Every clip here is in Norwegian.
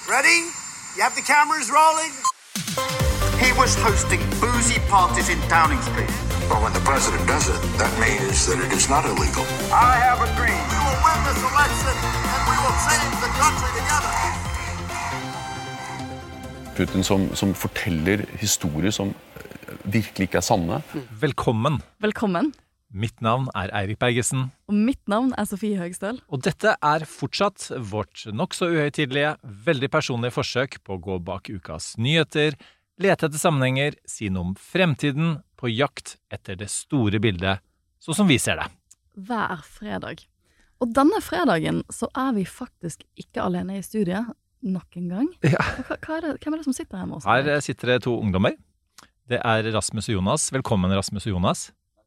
Ready? You have the cameras rolling? He was hosting boozy parties in Downing Street. Well, when the president does it, that means that it is not illegal. I have a dream. We will win this election and we will change the country together. Putin som forteller historier som virkelig ikke sanne. Velkommen. Velkommen. Mitt navn Eirik Bergesen. Og mitt navn Sofie Høgstøl. Og dette fortsatt vårt nok så uhøytidelige, veldig personlige forsøk på å gå bak ukas nyheter, lete etter sammenhenger, si noe om fremtiden, på jakt etter det store bildet, sånn som vi ser det. Hver fredag. Og denne fredagen så vi faktisk ikke alene i studiet nok en gang. Ja. Hvem det som sitter her med oss? Her sitter det to ungdommer. Det Rasmus og Jonas. Velkommen, Rasmus og Jonas.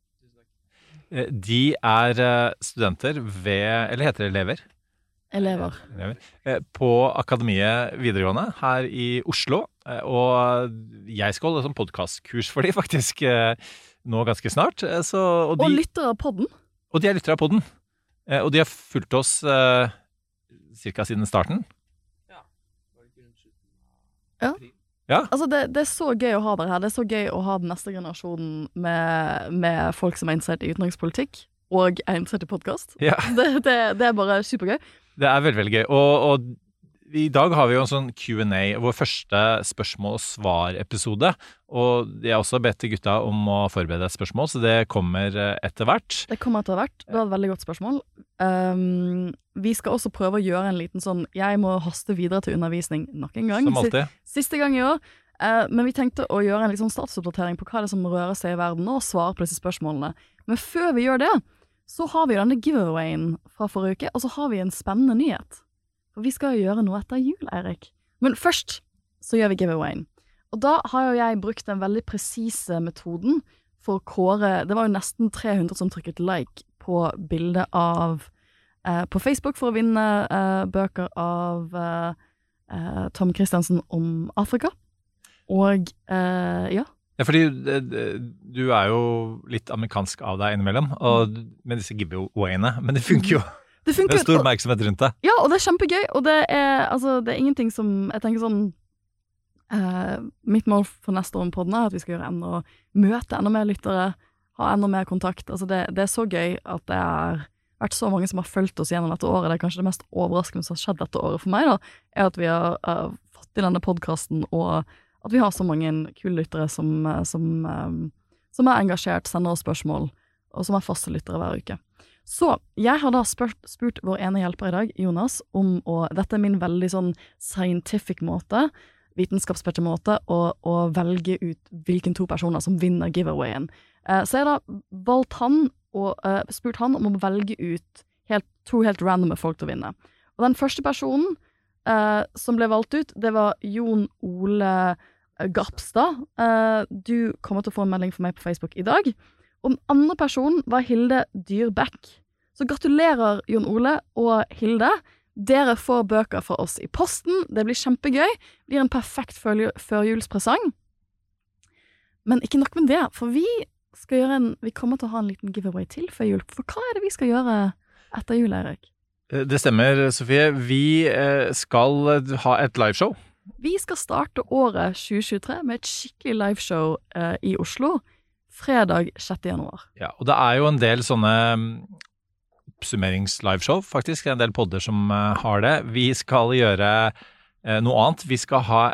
De studenter ved, eller heter det elever? Elever. På Akademiet videregående her i Oslo, og jeg skal holde som podcastkurs for de faktisk nå ganske snart. Og lytter av podden. Og de lytter av podden. Og de har fulgt oss cirka siden starten. Ja. Altså det så gøy å ha dere her. Det så gøy å ha den neste generasjonen med folk som interessert i utenrikspolitikk og interessert i podcast. Ja. Det bare supergøy. Det veldig, veldig gøy. Og i dag har vi jo en sånn Q&A, vår første spørsmål- og svar-episode. Og jeg har også bedt gutta om å forberede et spørsmål, så det kommer etter hvert. Det kommer etter hvert. Det var et veldig godt spørsmål. Vi skal også prøve å gjøre en liten sånn, jeg må haste videre til undervisning nok en gang. Som alltid. Siste gang i år. Men vi tenkte å gjøre en litt sånn statusoppdatering på hva det som rører seg i verden, og svare på disse spørsmålene. Men før vi gjør det, så har vi denne giveawayen fra forrige uke, og så har vi en spennende nyhet. For vi skal jo gjøre noe etter jul, Eirik. Men først så gjør vi giveawayen. Og da har jo jeg brukt den veldig presise metoden for å kåre, det var jo nesten 300 som trykket like på bildet av, på Facebook for å vinne bøker av Tom Kristiansen om Afrika. Og ja. Ja, fordi du jo litt amerikansk av deg innimellom, og med disse giveawayene, men det funker jo. Det er stor oppmerksomhet rundt det. Ja, og det kjempegøy, og det altså, det ingenting som, jeg tenker sånn, mitt mål for neste år på den at vi skal gjøre møte enda mer lyttere, ha enda mer kontakt. Altså det så gøy at det vært så mange som har fulgt oss gjennom dette året. Det kanskje det mest overraskende som har skjedd dette året for meg da, at vi har fått til denne podcasten, og at vi har så mange kule lyttere som engasjert, sender oss spørsmål, og som faste lyttere hver uke. Så jeg har da spurt vår ene hjelper i dag, Jonas, om dette min veldig sånn scientific måte, vitenskapsbete måte, å velge ut hvilken 2 personer som vinner giveawayen. Så jeg da valgt han og spurt han om å velge ut 2 helt randome folk til å vinne. Og den første personen som ble valgt ut, det var Jon Ole Garpstad. Du kommer til å få en melding for meg på Facebook i dag. Og den andre personen var Hilde Dyrbekk. Så gratulerer Jon Ole og Hilde. Dere får bøker fra oss i posten. Det blir kjempegøy. Det blir en perfekt førjulspresang. Men ikke nok med det, for vi kommer til å ha en liten giveaway til før jul. For hva det vi skal gjøre etter jul, Eirik? Det stemmer, Sofie. Vi skal ha et liveshow. Vi skal starte året 2023 med et skikkelig liveshow i Oslo. Fredag 6. januar. Ja, og det jo en del sånne oppsummerings-liveshow, faktisk. En del podder som har det. Vi skal gjøre noe annet. Vi skal ha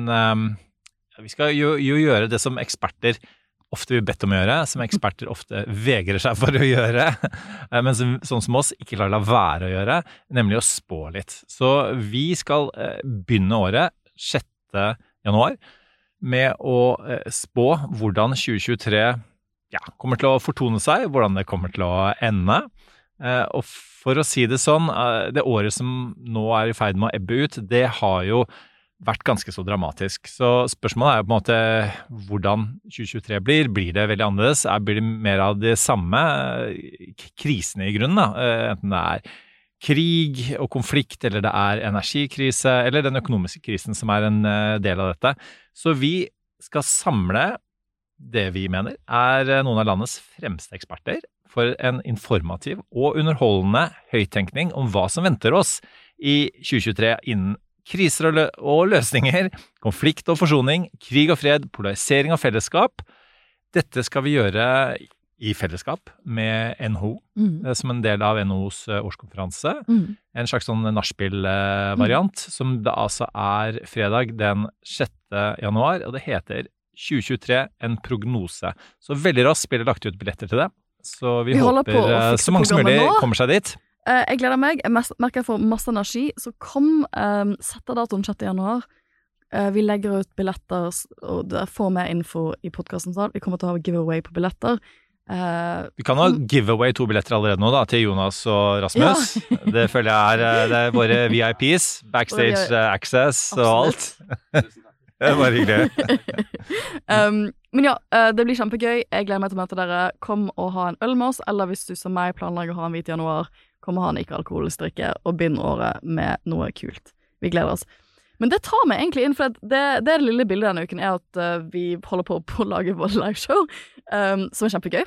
vi skal jo gjøre det som eksperter ofte blir bedt om å gjøre, som eksperter ofte vegrer seg for å gjøre, men sånn som oss ikke lar være å gjøre, nemlig å spå litt. Så vi skal begynne året 6. januar, med å spå hvordan 2023 kommer til å fortone seg, hvordan det kommer til å ende. Og for å si det sånn, det året som nå i ferd med å ebbe ut, det har jo vært ganske så dramatisk. Så spørsmålet jo på en måte hvordan 2023 blir. Blir det veldig annerledes? Blir det mer av det samme krisene i grunnen da? Enten det krig og konflikt, eller det energikrise, eller den økonomiske krisen som en del av dette. Så vi skal samle det vi mener noen av landets fremste eksperter for en informativ og underholdende høyttenkning om hva som venter oss i 2023 innen kriser og løsninger, konflikt og forsoning, krig og fred, polarisering og fellesskap. Dette skal vi gjøre i fellesskap med NHO, som en del av NHOs årskonferanse. En slags sånn nachspiel-variant, som det altså er fredag den 6. januar, og det heter 2023, en prognose. Så veldig raskt blir det lagt ut billetter til det. Så vi håper så mange som mulig kommer seg dit. Jeg gleder meg. Jeg merker jeg får masse energi. Så kom, setter datoen 6. januar. Vi legger ut billetter, og dere får mer info i podcasten. Vi kommer til å ha giveaway på billetter. Vi kan ha giveaway 2 billetter allerede nå da, til Jonas og Rasmus. Ja. Det føler jeg det er våre VIPs, backstage access og alt. Det var hyggelig. Men ja, det blir kjempegøy. Jeg gleder meg til å møte dere. Kom og ha en øl med oss, eller hvis du som meg planlegger å ha en hvit januar, kom og ha en ikke-alkoholisk drikke og begynn året med noe kult. Vi gleder oss. Men det tar meg egentlig inn, for det lille bildet denne uken er at vi holder på å lage vår liveshow, som er kjempegøy.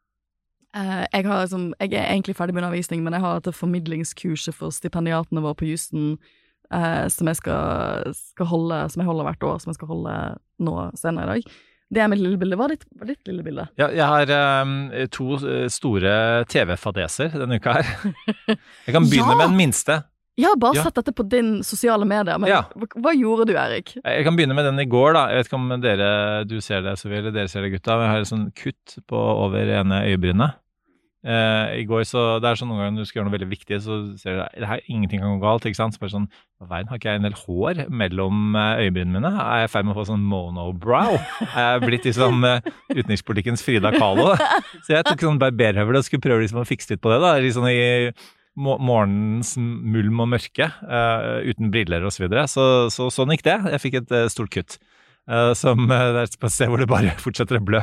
Jeg er egentlig ferdig med undervisning, men jeg har et formidlingskurset for stipendiatene våre på Houston, som jeg skal holde, som jeg holder hvert år, som jeg skal holde nå senere i dag. Det er mitt lille bilde. Hva er ditt lille bilde? Ja, jeg har 2 store TV-fadeser denne uka her. Jeg kan begynne med den minste. Jeg har bare sett dette på din sosiale medier, men hva gjorde du, Erik? Jeg kan begynne med den i går da. Jeg vet ikke om du ser det, Sofie, eller dere ser det, gutta. Jeg har et sånn kutt på over ene øyebrynet. I går så, det er sånn noen ganger du skal gjøre noe veldig viktig, så ser du det her, ingenting kan gå galt, ikke sant? Så bare sånn, hva verden, har ikke jeg en del hår mellom øyebrynene mine? Er jeg ferdig med å få sånn monobrow? Er jeg blitt liksom utenrikspolitikkens Frida Kahlo? Så jeg tok sånn barberhøvel og skulle prøve liksom å fikse litt på det da, liksom i morgenens mulm og mørke, uten briller og så videre. Så sånn gikk det. Jeg fikk et stort kutt, som det er på et sted hvor det bare fortsetter å blø.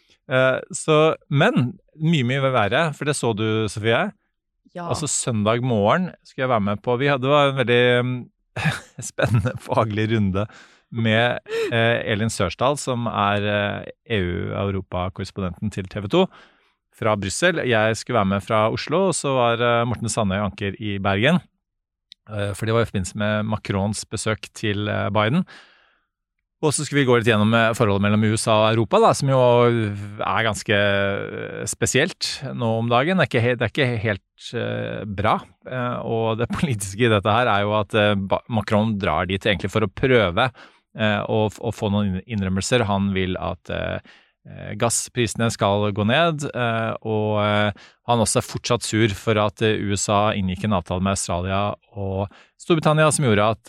Men mye verre, for det så du, Sofie. Ja. Altså søndag morgen skulle jeg være med på, det var en veldig spennende faglig runde med Elin Sørsdal, som er EU-Europa-korrespondenten til TV 2 fra Brussel. Jeg skulle være med fra Oslo, og så var Morten Sandøy anker i Bergen, for det var i forbindelse med Macrons besøk til Biden. Og så skulle vi gå litt gjennom forholdet mellom USA og Europa, da, som jo er ganske spesielt nå om dagen. Det er ikke helt bra, og det politiske i dette her er jo at Macron drar dit egentlig for å prøve å få noen innrømmelser. Han vil at gassprisene skal gå ned, og han også er fortsatt sur for at USA inngikk en avtale med Australia og Storbritannia som gjorde at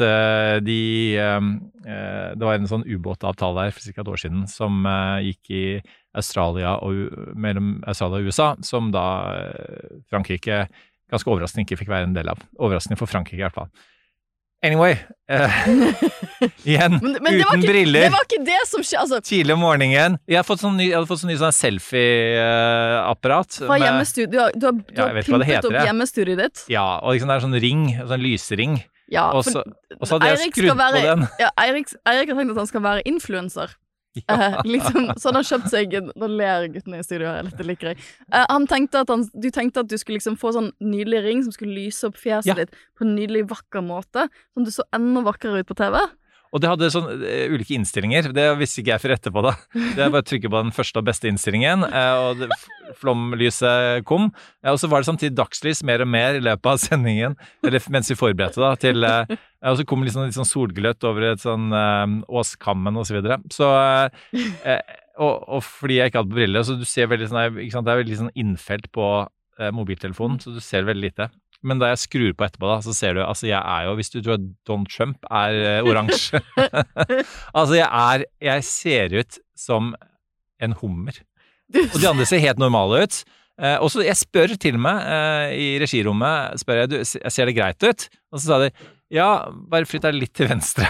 det var en sånn ubåtavtale der for cirka et år siden som gikk i mellom Australia og USA, som da Frankrike ganske overraskende ikke fikk være en del av. Overraskende for Frankrike i hvert fall. Anyway, igjen, men uten briller. Det var ikke det som skjer, altså. Tidlig om morgenen. Jeg hadde fått sånn ny sånn selfie-apparat. Fra hjemmestudio. Du har pimpet opp hjemmestudiet ditt. Ja, og liksom det er sånn ring, sånn lysring. Ja, og så hadde jeg skrudd på den. Ja, Eirik har tenkt at han skal være influencer. Liksom, så han har kjøpt seg, da ler guttene i studio her, det liker jeg. Du tenkte at du skulle liksom få sånn nydelig ring som skulle lyse opp fjeset ditt på en nydelig vakker måte, sånn at du så enda vakrere ut på TV. Og det hadde sånn ulike innstillinger, det visste ikke jeg for etterpå da. Det er bare å trykke på den første og beste innstillingen, og flomlyset kom, og så var det samtidig dagslys mer og mer i løpet av sendingen, eller mens vi forberedte da, og så kom litt sånn solgløtt over et sånn åskammen og så videre. Så, og fordi jeg ikke hadde briller, så du ser veldig sånn, ikke sant, det er veldig sånn innfelt på mobiltelefonen, så du ser veldig lite. Men da jeg skrur på etterpå da, så ser du, altså jeg er jo, hvis du tror at Donald Trump er oransje, altså jeg ser ut som en hummer. Og de andre ser helt normale ut. Og så jeg spør til og med i regirommet, spør jeg ser det greit ut? Og så sa de, ja, bare flytt deg litt til venstre.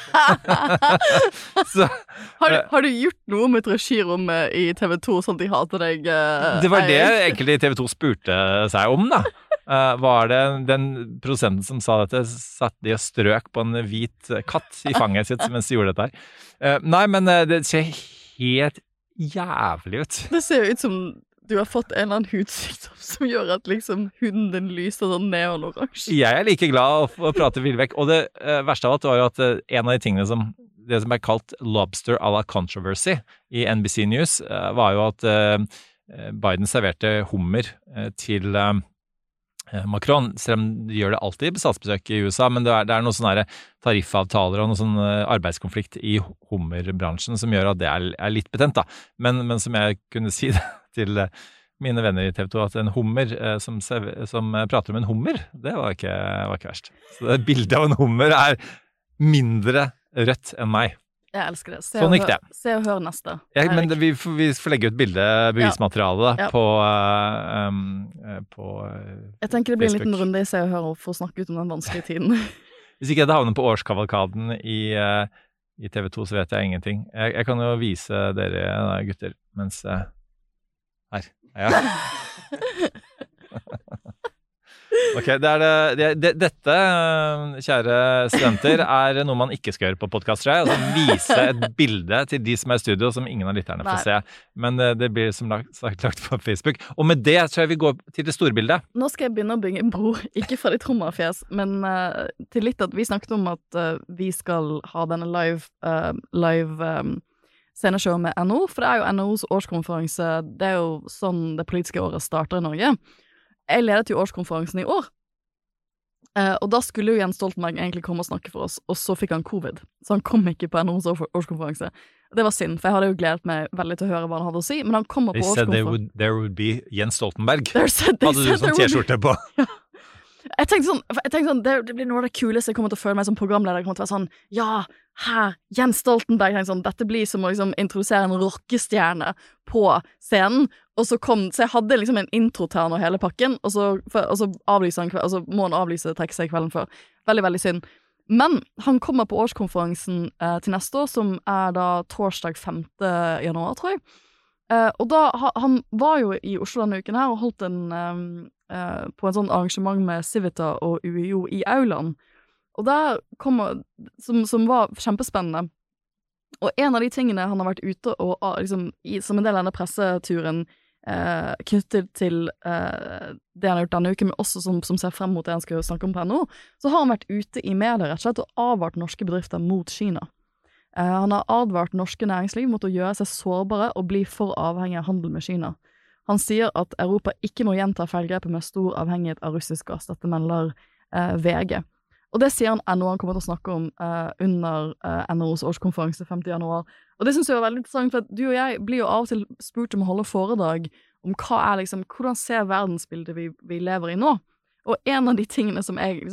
Så, har du gjort noe med et regirom i TV 2 sånn at de hater deg? Det var det egentlig TV 2 spurte seg om da. Var det den prosenten som sa dette, satt de og strøk på en hvit katt i fanget sitt mens de gjorde dette her. Nei, men det ser helt jævlig ut. Det ser jo ut som du har fått en eller annen hudsykdom som gjør at liksom huden din lyser sånn neonoransje. Jeg like glad å prate Villebekk, og det verste av alt var jo at en av de tingene det som kalt lobster à la controversy i NBC News, var jo at Biden serverte hummer til Macron, selv om de gjør det alltid på statsbesøk i USA, men det er noen sånne tariffavtaler og noen sånn arbeidskonflikt i hummerbransjen som gjør at det er litt betent da. Men som jeg kunne si til mine venner i TV 2, at en hummer som prater om en hummer, det var ikke verst. Så det bildet av en hummer er mindre rødt enn meg. Jeg elsker det. Sånn gikk det. Se og hør neste. Men vi får legge ut bevismateriale på jeg tenker det blir en liten runde i Se og Hør for å snakke ut om den vanskelige tiden. Hvis ikke jeg havner på årskavalkaden i TV 2, så vet jeg ingenting. Jeg kan jo vise dere gutter, mens her. Ja. Ok, dette, kjære studenter, er noe man ikke skal gjøre på podcast, tror jeg. Altså vise et bilde til de som er i studio, som ingen av lytterne får se. Men det blir som sagt lagt på Facebook. Og med det tror jeg vi går til det store bildet. Nå skal jeg begynne å bygge en bro, ikke fra ditt trommerfjes, men til litt at vi snakket om at vi skal ha denne live sceneshow med NHO, for det er jo NHOs årskonferanse, det er jo sånn det politiske året starter i Norge. Jeg ledet jo årskonferansen i år, og da skulle jo Jens Stoltenberg egentlig komme og snakke for oss, og så fikk han covid, så han kom ikke på NHOs årskonferanse. Det var synd, for jeg hadde jo gledet meg veldig til å høre hva han hadde å si, men han kommer på årskonferansen. There would be Jens Stoltenberg. Hadde du sånn t-skjorte på? Ja. Jeg tenkte sånn, det blir noe av det kuleste jeg kommer til å føle meg som programleder. Jeg kommer til å være sånn, ja, her, Jens Stoltenberg, sånn, dette blir som å liksom, introdusere en rockestjerne på scenen, og så jeg hadde liksom en intro til han og hele pakken, og så avlyser han, og så må han trekke seg kvelden før. Veldig, veldig synd. Men han kommer på årskonferansen til neste år, som er da torsdag 5. januar, tror jeg. Og da, han var jo i Oslo denne uken her, og holdt på en sånn arrangement med Civita og UiO i Auland. Og der som var kjempespennende. Og en av de tingene han har vært ute og liksom, som en del av denne presseturen knyttet til det han har gjort denne uken, men også som ser frem mot det han skal snakke om på NHO, så har han vært ute i medier rett og slett og advart norske bedrifter mot Kina. Han har advart norske næringsliv mot å gjøre seg sårbare og bli for avhengig av handel med Kina. Han sier at Europa ikke må gjenta feilgrepet med stor avhengighet av russisk gass. Dette melder VG. Og det sier han NHO han kommer til å snakke om under NHOs årskonferanse 5. januar. Og det synes jeg var veldig interessant, for du og jeg blir jo av og til spurt om å holde foredrag om hvordan ser verdensbildet vi lever i nå. Og en av de tingene som jeg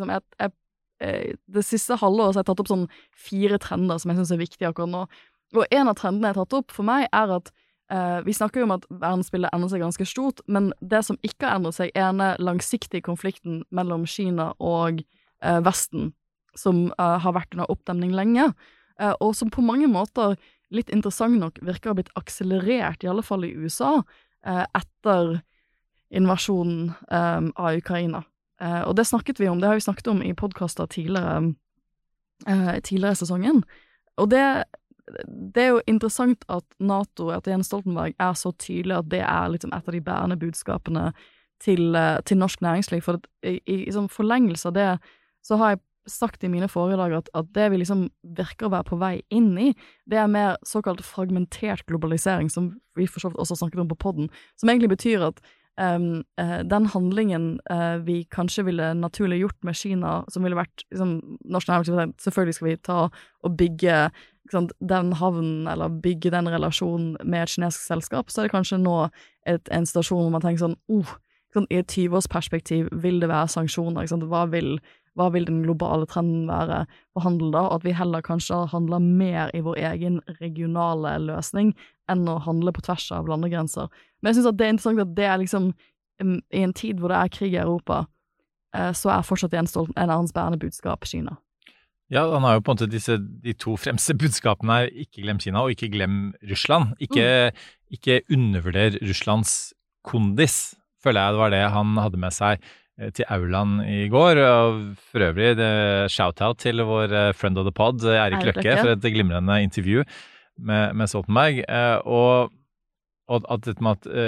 det siste halvåret så har jeg tatt opp sånn 4 trender som jeg synes er viktige akkurat nå. Og en av trendene jeg har tatt opp for meg er at vi snakker jo om at verdensbildet endrer seg ganske stort, men det som ikke har endret seg er den langsiktige konflikten mellom Kina og Vesten, som har vært under oppdemning lenge, og som på mange måter, litt interessant nok, virker å ha blitt akselerert, i alle fall i USA, etter invasjonen av Ukraina. Og det snakket vi om, det har vi snakket om i podcaster tidligere i sesongen. Og det er jo interessant at NATO, at Jens Stoltenberg er så tydelig at det er liksom et av de bærende budskapene til norsk næringsliv. For i forlengelse av det, så har jeg sagt i mine foredrag at det vi liksom virker å være på vei inn i, det er mer såkalt fragmentert globalisering, som vi for så vidt også har snakket om på podden, som egentlig betyr at den handlingen vi kanskje ville naturlig gjort med Kina, som ville vært liksom, norsk næringsliv, selvfølgelig skal vi ta og bygge den havnen, eller bygge den relasjonen med et kinesisk selskap, så er det kanskje nå en stasjon hvor man tenker sånn i et 20-årsperspektiv vil det være sanksjoner, hva vil den globale trenden være på handel da, og at vi heller kanskje handler mer i vår egen regionale løsning enn å handle på tvers av landegrenser. Men jeg synes at det er interessant at det er liksom, i en tid hvor det er krig i Europa, så er fortsatt Jens Stoltenberg en av hans bærende budskap Kina. Ja, han har jo på en måte de 2 fremste budskapene er ikke glem Kina og ikke glem Russland. Ikke undervurder Russlands kondis, føler jeg det var det han hadde med seg til Auland i går, og for øvrig shout-out til vår friend of the pod, Erik Løkke, for et glimrende intervju med Stoltenberg, og og at dette med at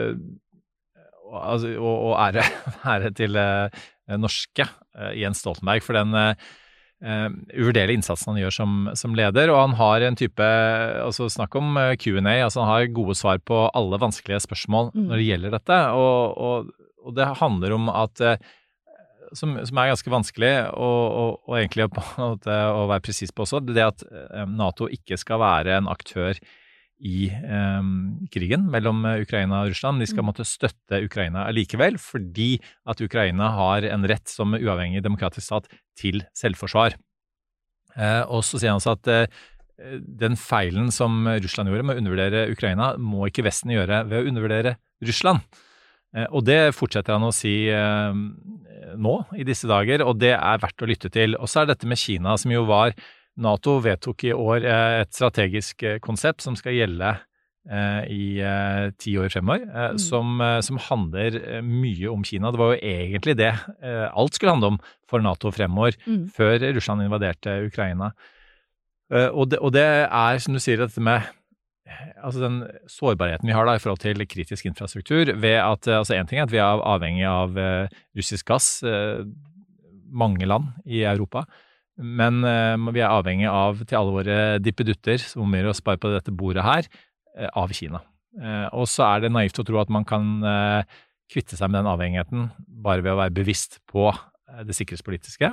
og ære til norske Jens Stoltenberg for den uvurderlige innsatsen han gjør som leder, og han har en type, altså snakk om Q&A, altså han har gode svar på alle vanskelige spørsmål når det gjelder dette, og det handler om at som ganske vanskelig og egentlig på en måte å være presis på også, det at NATO ikke skal være en aktør i krigen mellom Ukraina og Russland. De skal måtte støtte Ukraina likevel, fordi at Ukraina har en rett som uavhengig demokratisk stat til selvforsvar. Og så sier han også at den feilen som Russland gjorde med å undervurdere Ukraina, må ikke Vesten gjøre ved å undervurdere Russland. Og det fortsetter han å si nå, i disse dager, og det verdt å lytte til. Og så dette med Kina, som jo var NATO vedtok i år et strategisk konsept som skal gjelde i 10 år fremover, som handler mye om Kina. Det var jo egentlig det alt skulle handle om for NATO fremover, før Russland invaderte Ukraina. Og det som du sier, dette med altså den sårbarheten vi har da i forhold til kritisk infrastruktur, ved at altså en ting at vi avhengig av russisk gass, mange land i Europa, men vi avhengig av til alle våre dippedutter, som vi oss bare på dette bordet her, av Kina. Og så det naivt å tro at man kan kvitte seg med den avhengigheten bare ved å være bevisst på det sikkerhetspolitiske.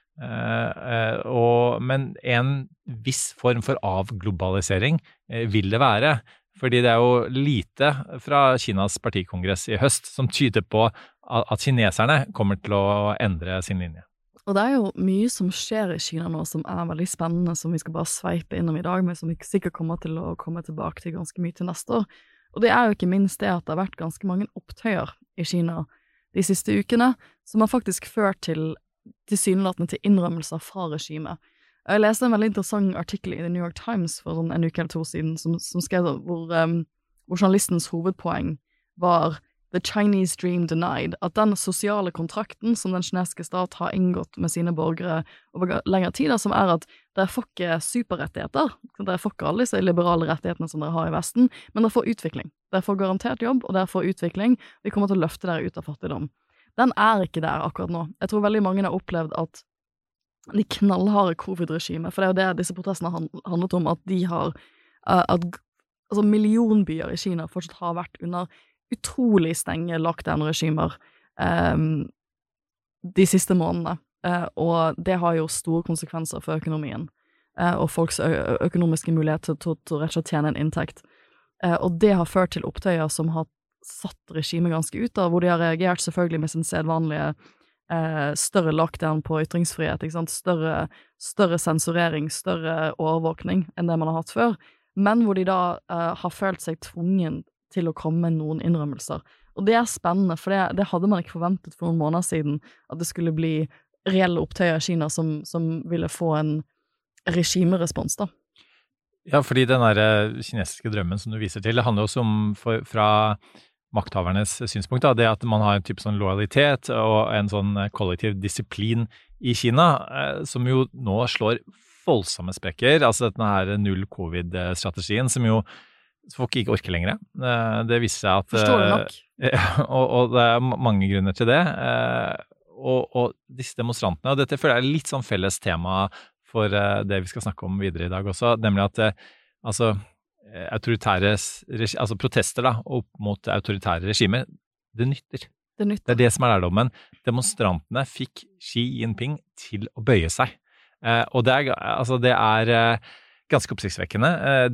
Men en viss form for avglobalisering vil det være, fordi det jo lite fra Kinas partikongress i høst som tyder på at kineserne kommer til å endre sin linje. Og det jo mye som skjer i Kina nå som veldig spennende, som vi skal bare sveipe innom i dag, men som vi sikkert kommer til å komme tilbake til ganske mye til neste år. Og det jo ikke minst det at det har vært ganske mange opptøyer i Kina de siste ukene, som har faktisk ført til tilsynelatende til innrømmelser fra regimet. Jeg leste en veldig interessant artikkel i The New York Times for en uke eller 2 siden, som skrev hvor journalistens hovedpoeng var The Chinese Dream Denied, at den sosiale kontrakten som den kinesiske stat har inngått med sine borgere over lengre tid, som at dere får ikke superrettigheter, dere får ikke alle disse liberale rettighetene som dere har i Vesten, men dere får utvikling. Dere får garantert jobb, og dere får utvikling. Vi kommer til å løfte dere ut av fattigdom. Den ikke der akkurat nå. Jeg tror veldig mange har opplevd at de knallharde covid-regimet, for det jo det disse protestene handlet om, at de har, altså millionbyer i Kina fortsatt har vært under utrolig strenge lockdown-regimer de siste månedene, og det har jo store konsekvenser for økonomien og folks økonomiske mulighet til å rett og slett tjene en inntekt. Og det har ført til opptøyer som har satt regimet ganske ut av, hvor de har reagert selvfølgelig med sin sedvanlige større lockdown på ytringsfrihet, ikke sant? Større sensurering, større overvåkning enn det man har hatt før, men hvor de da har følt seg tvungen til å komme med noen innrømmelser. Og det spennende, for det hadde man ikke forventet for noen måneder siden, at det skulle bli reelle opptøyer i Kina som ville få en regimerespons da. Ja, fordi den der kinesiske drømmen som du viser til, det handler også om fra makthavernes synspunkt, da, det at man har en type sånn lojalitet og en sånn kollektiv disiplin i Kina, som jo nå slår voldsomme sprekker, altså denne her null-covid-strategien, som jo folk ikke orker lenger. Det viser seg at forstår du nok. Og det mange grunner til det. Og disse demonstrantene, og dette føler jeg litt sånn felles tema for det vi skal snakke om videre i dag også, nemlig at protester da, opp mot autoritære regimer, det nytter. Det det som lærdommen. Demonstrantene fikk Xi Jinping til å bøye seg. Og det ganske oppsiktsvekkende.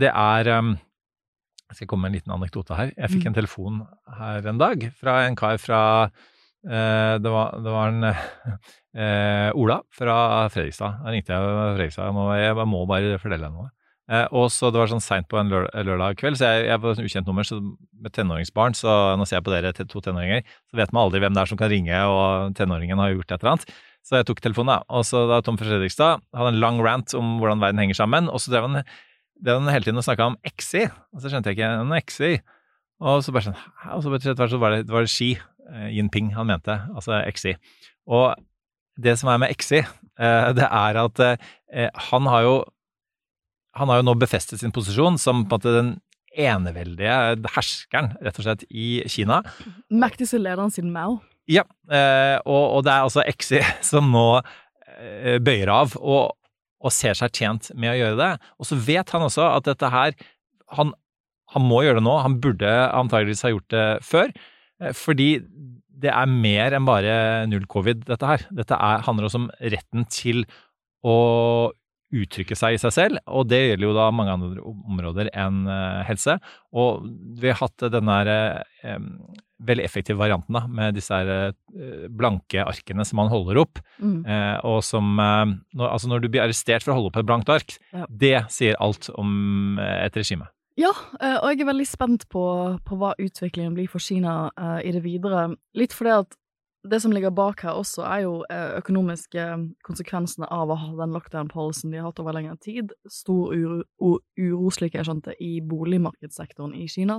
Jeg skal komme med en liten anekdote her. Jeg fikk en telefon her en dag fra en kar fra, det var en Ola fra Fredrikstad. Han ringte jeg fra Fredrikstad, jeg må bare fortelle deg noe. Og så det var sånn sent på en lørdag kveld, så jeg var en ukjent nummer, så med tenåringsbarn, så nå ser jeg på dere 2 tenåringer, så vet man aldri hvem det som kan ringe, og tenåringen har gjort et eller annet. Så jeg tok telefonen da, og så da Tom fra Fredrikstad hadde en lang rant om hvordan verden henger sammen, og så drev han hele tiden å snakke om XI, og så skjønte jeg ikke noe XI, og så bare sånn, og så var det Xi Jinping han mente, altså XI. Og det som med XI, det at han har jo nå befestet sin posisjon som på en måte den eneveldige herskeren, rett og slett, i Kina. Mektigste lederen siden Mao. Ja, og det altså Xi som nå bøyer av og ser seg tjent med å gjøre det. Og så vet han også at dette her, han må gjøre det nå, han burde antageligvis ha gjort det før, fordi det mer enn bare null covid dette her. Dette handler også om retten til å uttrykke seg i seg selv, og det gjelder jo da mange andre områder enn helse. Og vi har hatt denne veldig effektive varianten da, med disse blanke arkene som man holder opp, og som, når du blir arrestert for å holde opp et blankt ark, det sier alt om et regime. Ja, og jeg veldig spent på hva utviklingen blir for Kina i det videre. Litt fordi at det som ligger bak her også jo økonomiske konsekvensene av å ha den lockdown-policyen de har hatt over lengre tid. Stor uro slik jeg skjønte, i boligmarkedssektoren i Kina.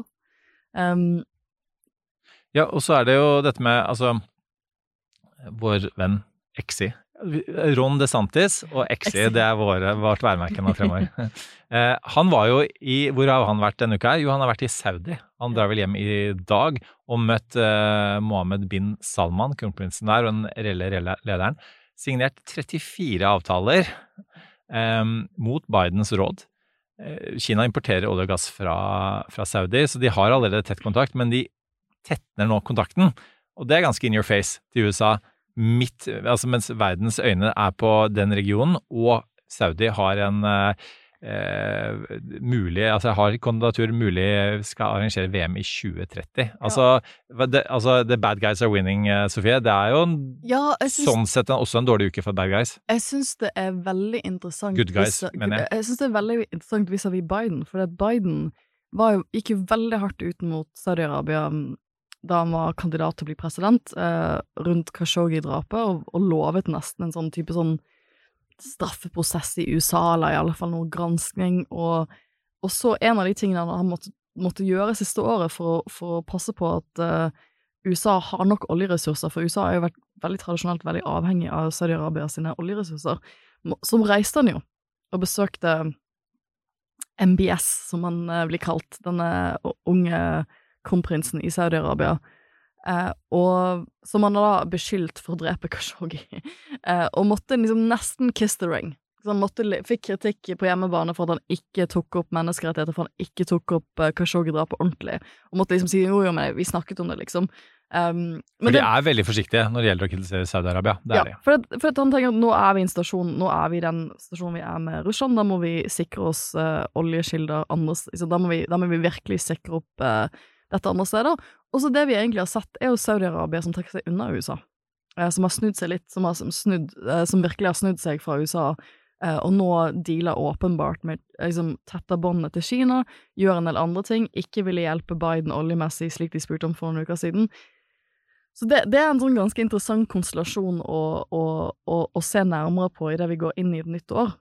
Ja, og så det jo dette med, vår venn Xi. Ron DeSantis og Xi, det vårt værmerke nå fremover. Han var jo hvor har han vært denne uka her? Jo, han har vært i Saudi. Han drar vel hjem i dag og møtt Mohammed bin Salman, kronprinsen der, og den reelle lederen. Signert 34 avtaler mot Bidens råd. Kina importerer olje og gass fra Saudi, så de har allerede tett kontakt, men de tettner nå kontakten, og det ganske in your face til USA. Mens verdens øyne på den regionen, og Saudi har en har kandidatur mulig skal arrangere VM i 2030. The bad guys are winning, Sofie. Det jo sånn sett også en dårlig uke for bad guys. Jeg synes det veldig interessant. Good guys, mener jeg. Jeg synes det veldig interessant vis-à-vis Biden, for at Biden gikk jo veldig hardt ut mot Saudi-Arabia da han var kandidat til å bli president, rundt Khashoggi-drapet, og lovet nesten en sånn type straffeprosess i USA, eller i alle fall noe granskning, og så en av de tingene han måtte gjøre siste året for å passe på at USA har nok oljeressurser, for USA jo vært veldig tradisjonelt veldig avhengig av Saudi-Arabia sine oljeressurser, som reiste han jo, og besøkte MBS, som han blir kalt, denne unge kronprinsen i Saudi-Arabia, og som han da beskyldt for å drepe Khashoggi, og måtte liksom nesten kiss the ring. Så han fikk kritikk på hjemmebane for at han ikke tok opp menneskerettigheter, for han ikke tok opp Khashoggi-drapet ordentlig, og måtte liksom si, jo, men vi snakket om det liksom. For de veldig forsiktige når det gjelder å kritisere Saudi-Arabia, det de. For at han tenker at nå vi i en stasjon, nå vi i den stasjonen vi med Russland, da må vi sikre oss oljeskilder andres, da må vi virkelig sikre opp dette andre steder. Og så det vi egentlig har sett jo Saudi-Arabia som trekker seg unna USA, som har snudd seg litt, som virkelig har snudd seg fra USA, og nå dealer åpenbart med tetter båndene til Kina, gjør en del andre ting, ikke ville hjelpe Biden oljemessig, slik de spurte om for noen uker siden. Så det en sånn ganske interessant konstellasjon å se nærmere på i det vi går inn i et nytt år.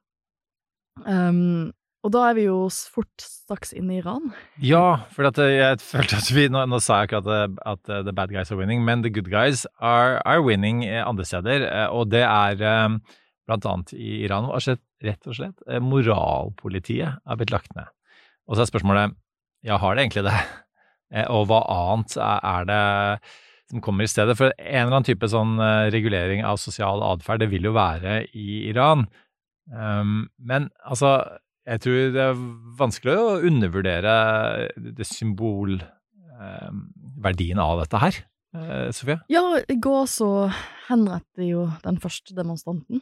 Og da vi jo fort straks inne i Iran. Ja, for jeg følte at nå sa jeg ikke at the bad guys are winning, men the good guys are winning andre steder, og det blant annet i Iran, rett og slett, moralpolitiet blitt lagt ned. Og så spørsmålet, har det egentlig det? Og hva annet det som kommer i stedet? For en eller annen type sånn regulering av sosial adferd, det vil jo være i Iran. Men jeg tror det vanskelig å undervurdere det symbolverdien av dette her. Sofie? Ja, i går så henrettet jo den første demonstranten.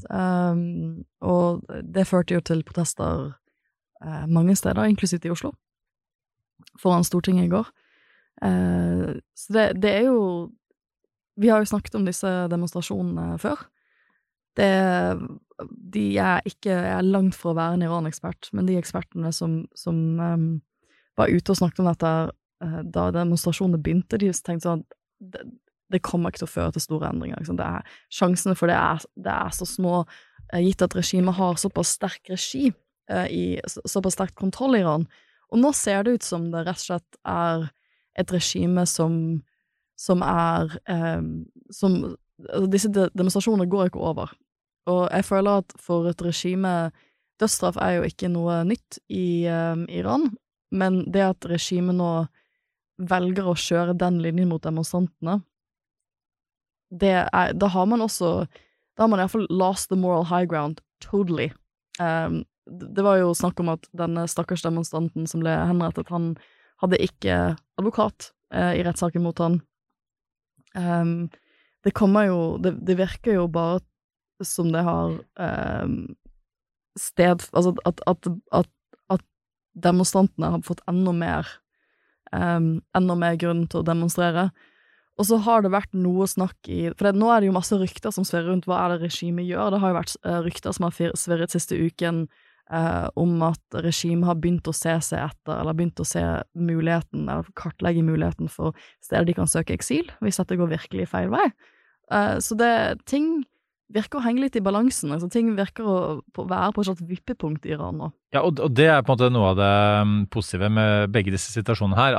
Og det førte jo til protester mange steder, inklusivt i Oslo, foran Stortinget i går. Så det jo vi har jo snakket om disse demonstrasjonene før. De ikke langt fra å være en Iran-ekspert, men de ekspertene som var ute og snakket om dette da demonstrasjonene begynte, de tenkte sånn at det kommer ikke til å føre til store endringer. Liksom. Sjansene for det så små, gitt at regimet har såpass sterk regi, såpass sterk kontroll i Iran. Og nå ser det ut som det rett og slett et regime som disse demonstrasjonene går ikke over. Og jeg føler at for et regime, dødsstraff jo ikke noe nytt i Iran, men det at regimet nå velger å kjøre den linjen mot demonstrantene, da har man i hvert fall lost the moral high ground totally. Det var jo snakk om at denne stakkars demonstranten som ble henrettet, han hadde ikke advokat i rettssaken mot han. Det virker jo bare som det har altså at demonstrantene har fått enda mer grunn til å demonstrere. Og så har det vært noe snakk for nå det jo masse rykter som sverrer rundt hva det regimet gjør. Det har jo vært rykter som har sverret siste uken om at regimet har begynt å se seg etter, eller begynt å se muligheten, eller kartlegge muligheten for steder de kan søke eksil, hvis dette går virkelig feil vei. Så ting virker å henge litt i balansen, altså ting virker å være på et slags vippepunkt i Iran nå. Ja, og det på en måte noe av det positive med begge disse situasjonene her,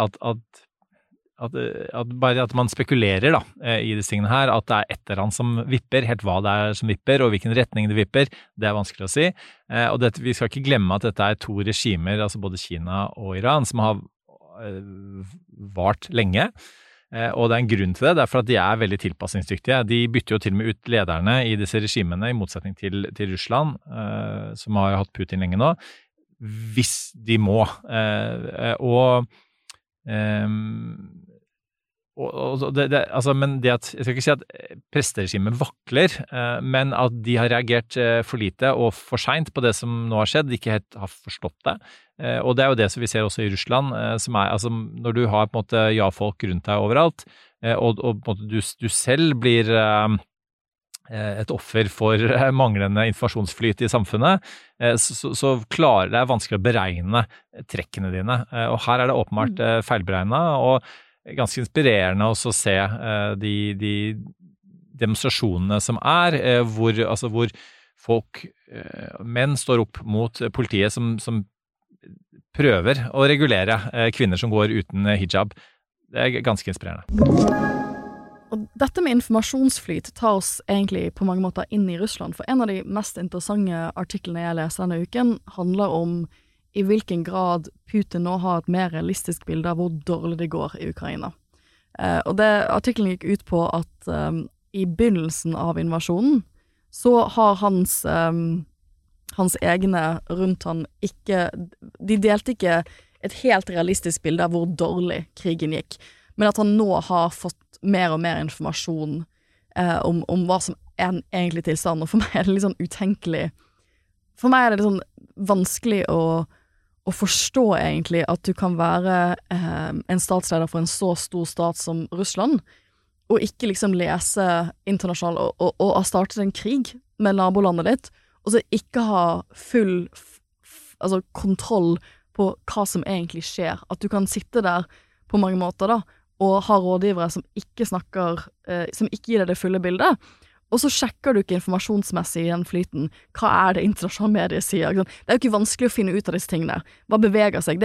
bare at man spekulerer da, i disse tingene her, at det et eller annet som vipper, helt hva det som vipper, og hvilken retning det vipper, det vanskelig å si. Og vi skal ikke glemme at dette to regimer, altså både Kina og Iran, som har vart lenge. Og det en grunn til det, det for at de veldig tilpasningsdyktige. De bytter jo til og med ut lederne i disse regimene, i motsetning til Russland, som har hatt Putin lenge nå, hvis de må. Men det at, jeg skal ikke si at presteregimet vakler, men at de har reagert for lite og for sent på det som nå har skjedd, de ikke helt har forstått det. Og det jo det som vi ser også i Russland, som altså når du har på en måte ja-folk rundt deg overalt, og på en måte du selv blir et offer for manglende informasjonsflyt i samfunnet, så klarer det vanskelig å beregne trekkene dine. Og her det åpenbart feilberegnet, og ganske inspirerende også å se de demonstrasjonene som hvor folk, menn står opp mot politiet som prøver å regulere kvinner som går uten hijab. Det ganske inspirerende. Og dette med informasjonsflyt tar oss egentlig på mange måter inn i Russland, for en av de mest interessante artiklene jeg leser denne uken handler om i hvilken grad Putin nå har et mer realistisk bilde av hvor dårlig det går i Ukraina. Og artikkelen gikk ut på at i begynnelsen av invasjonen så har hans egne rundt han de delte ikke et helt realistisk bilde av hvor dårlig krigen gikk, men at han nå har fått mer og mer informasjon om hva som egentlig tilstand, og for meg det litt sånn utenkelig. For meg det litt sånn vanskelig å forstå egentlig at du kan være en statsleder for en så stor stat som Russland, og ikke liksom lese internasjonalt og ha startet en krig med nabolandet ditt, og så ikke ha full kontroll på hva som egentlig skjer. At du kan sitte der på mange måter da, og ha rådgivere som ikke snakker, som ikke gir deg det fulle bildet, og så sjekker du ikke informasjonsmessig i den flyten. Hva det internasjonale medier sier? Det jo ikke vanskelig å finne ut av disse tingene. Hva beveger seg?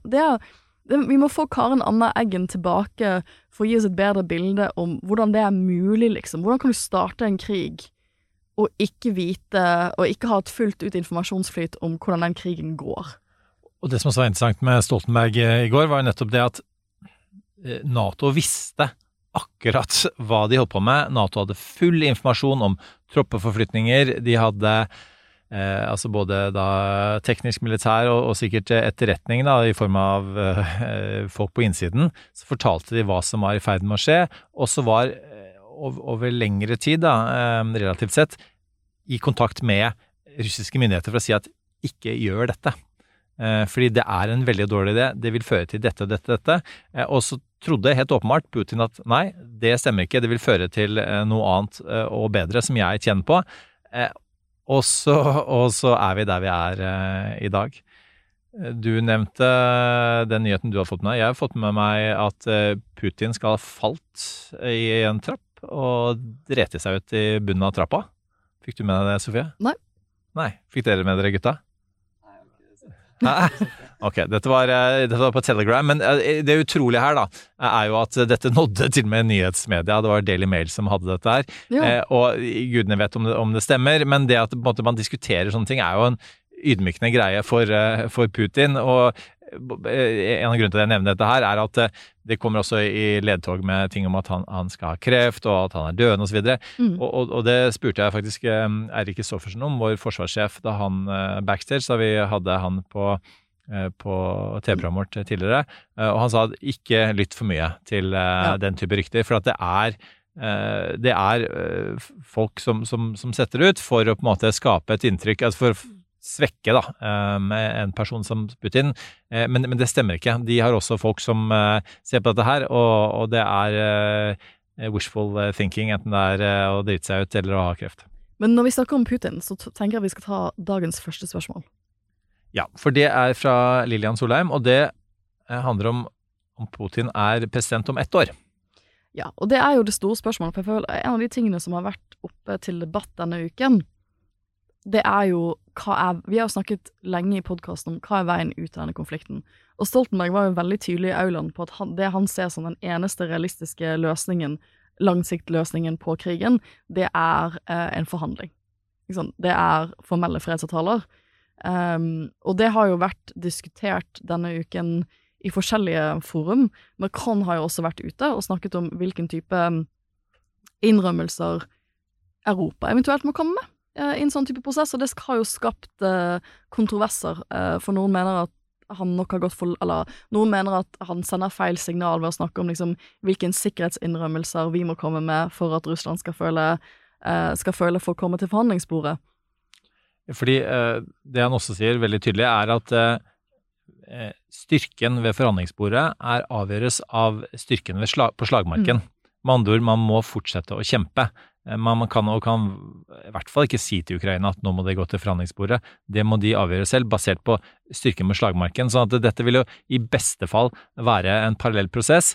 Vi må få Karen Anna Eggen tilbake for å gi oss et bedre bilde om hvordan det mulig, liksom. Hvordan kan du starte en krig og ikke vite, og ikke ha et fullt ut informasjonsflyt om hvordan den krigen går? Og det som også var interessant med Stoltenberg i går, var jo nettopp det at NATO visste akkurat hva de holdt på med. NATO hadde full informasjon om troppeforflytninger. De hadde altså både da teknisk militær og sikkert etterretning da, i form av folk på innsiden. Så fortalte de hva som var i ferd med å skje, og så var over lengre tid da, relativt sett, i kontakt med russiske myndigheter for å si at ikke gjør dette. Fordi det en veldig dårlig idé, det vil føre til dette, og så trodde helt åpenbart Putin at nei, det stemmer ikke, det vil føre til noe annet og bedre som jeg tjener på, og så vi der vi i dag. Du nevnte den nyheten du har fått med deg. Jeg har fått med meg at Putin skal ha falt i en trapp og drete seg ut i bunnen av trappa. Fikk du med deg det, Sofie? Nei. Fikk dere med dere, gutta? Ok, dette var på Telegram, men det utrolige her da, jo at dette nådde til og med nyhetsmedia. Det var Daily Mail som hadde dette her, og gudene vet om det stemmer, men det at på en måte, man diskuterer sånne ting jo en ydmykende greie for Putin, og en av grunnene til at jeg nevner dette her, at det kommer også i ledtog med ting om at han skal ha kreft, og at han døende og så videre. Og det spurte jeg faktisk Eirik Kristoffersen om, vår forsvarssjef, da han backstage, da vi hadde han på TV-programmet vårt tidligere, og han sa at ikke lytt for mye til den type rykter, for at det er folk som setter ut for å på en måte skape et inntrykk, altså for å svekke med en person som Putin, men det stemmer ikke. De har også folk som ser på dette her, og det er wishful thinking, enten det er å drite seg ut eller å ha kreft. Men når vi snakker om Putin, så tenker jeg vi skal ta dagens første spørsmål. Ja, for det er fra Lilian Solheim, og det handler om Putin er president om 1 år. Ja, og det er jo det store spørsmålet, for jeg føler en av de tingene som har vært oppe til debatt denne uken, det er jo vi har jo snakket lenge i podcasten om hva er veien ut av denne konflikten. Og Stoltenberg var jo veldig tydelig i aulaen på at det han ser som den eneste realistiske løsningen, langsiktløsningen på krigen, det er en forhandling. Det er formelle fredsavtaler. Og det har jo vært diskutert denne uken i forskjellige forum. Macron har jo også vært ute og snakket om hvilken type innrømmelser Europa eventuelt må komme med i en sånn type prosess, og det har jo skapt kontroverser, for noen mener at han nok har gått eller noen mener at han sender feil signal ved å snakke om liksom hvilken sikkerhetsinnrømmelser vi må komme med for at Russland skal føle for å komme til forhandlingsbordet. Fordi det han også sier veldig tydelig er at styrken ved forhandlingsbordet avgjøres av styrken på slagmarken. Med andre ord, man må fortsette å kjempe. Man kan i hvert fall ikke si til Ukraina at nå må det gå til forhandlingsbordet. Det må de avgjøre selv, basert på styrken med slagmarken. Sånn at dette vil jo i beste fall være en parallell prosess.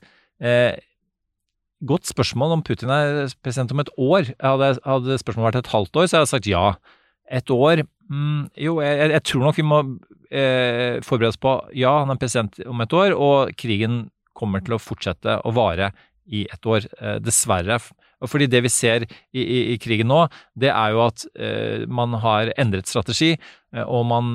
Godt spørsmål om Putin er president om 1 år. Hadde spørsmålet vært et halvt år, så hadde jeg sagt ja. 1 år, jeg tror nok vi må forberede oss på, ja, han er president om 1 år, og krigen kommer til å fortsette å vare i 1 år, dessverre. Og fordi det vi ser i krigen nå, det er jo at man har endret strategi, og man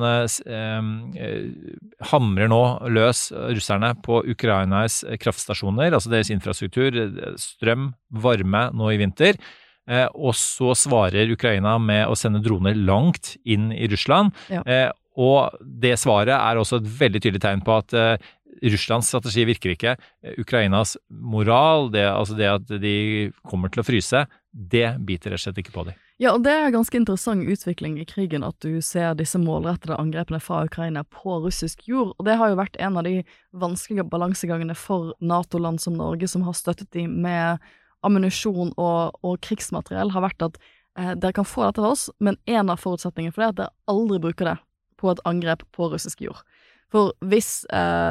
hamrer nå løs russerne på Ukrainas kraftstasjoner, altså deres infrastruktur, strøm, varme nå i vinter, og så svarer Ukraina med å sende droner langt inn i Russland, og det svaret er også et veldig tydelig tegn på at Russlands strategi virker ikke. Ukrainas moral, det at de kommer til å fryse, det biter rett og slett ikke på dem. Ja, og det er en ganske interessant utvikling i krigen at du ser disse målrettede angrepene fra Ukraina på russisk jord, og det har jo vært en av de vanskelige balansegangene for NATO-land som Norge, som har støttet dem med ammunisjon og krigsmateriell, har vært at dere kan få dette av oss, men en av forutsetningene for det er at dere aldri bruker det på et angrep på russisk jord. For hvis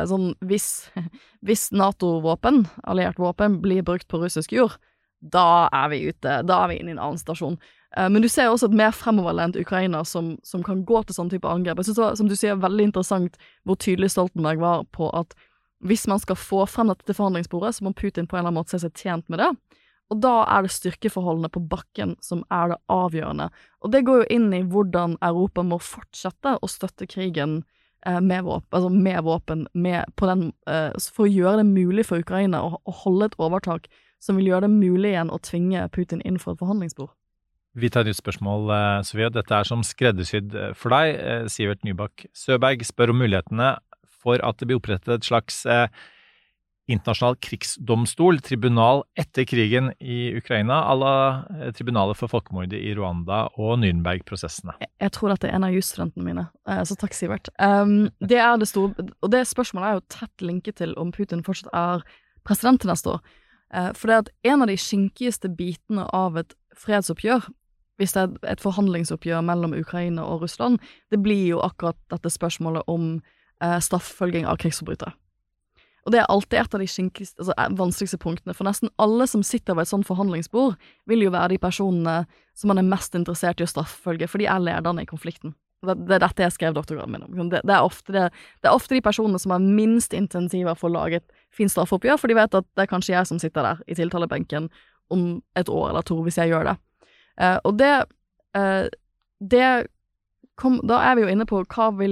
NATO-våpen, alliert våpen, blir brukt på russisk jord, da er vi ute, da er vi inne i en annen stasjon. Men du ser også et mer fremoverlent Ukraina som kan gå til sånn type angrep. Jeg synes det var, som du sier, veldig interessant hvor tydelig Stoltenberg var på at hvis man skal få frem dette til forhandlingsbordet, så må Putin på en eller annen måte se seg tjent med det. Og da er det styrkeforholdene på bakken som er det avgjørende. Og det går jo inn i hvordan Europa må fortsette å støtte krigen med våpen, for å gjøre det mulig for Ukraina å holde et overtak som vil gjøre det mulig igjen å tvinge Putin inn for et forhandlingsbord. Vi tar et nytt spørsmål, Sofie. Dette er som skreddersydd for deg. Sivert Nybakk Søberg spør om mulighetene for at det blir opprettet et slags internasjonal krigsdomstol, tribunal etter krigen i Ukraina, à la tribunalet for folkemordet i Rwanda og Nürnberg-prosessene. Jeg tror dette er en av jusstudentene mine, så takk Sivert. Det er det store, og det spørsmålet er jo tett linket til om Putin fortsatt er president til neste år. For det er at en av de skinkigste bitene av et fredsoppgjør, hvis det er et forhandlingsoppgjør mellom Ukraina og Russland, det blir jo akkurat dette spørsmålet om straffefølging av krigsforbrytere. Og det er alltid et av de vanskeligste punktene, for nesten alle som sitter ved et sånt forhandlingsbord vil jo være de personene som man er mest interessert i å straffefølge, for de er lederne i konflikten. Det er dette jeg skrev doktorgraden min om. Det er ofte de personene som er minst intensive for å lage et fint straffeoppgjør, for de vet at det er kanskje jeg som sitter der i tiltalebenken om 1 år eller 2 hvis jeg gjør det. Og da er vi jo inne på hva vil